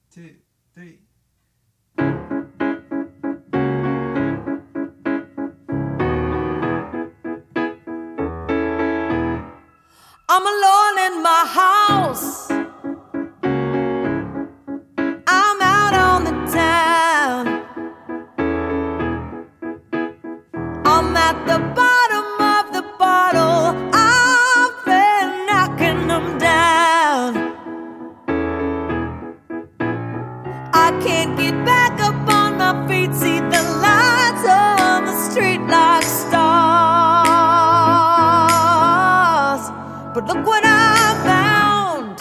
two, three. I'm alone in my house. I'm out on the town. I'm at the bottom of the bottle. I've been knocking them down. I can't get back up on my feet. See the lights on the street like stars. But look what I found.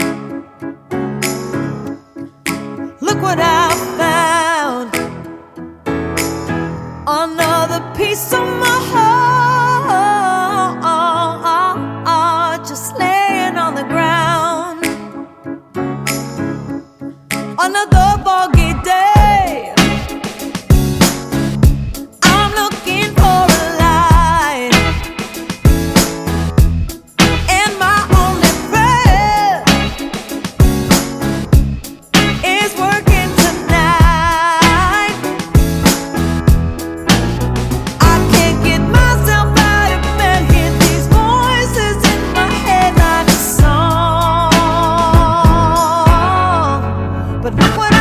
Look what I found. Another piece of my heart just laying on the ground. Another foggy day. I'm looking for a light, and my only friend is working tonight. I can't get myself out of bed, hear these voices in my head like a song. But look what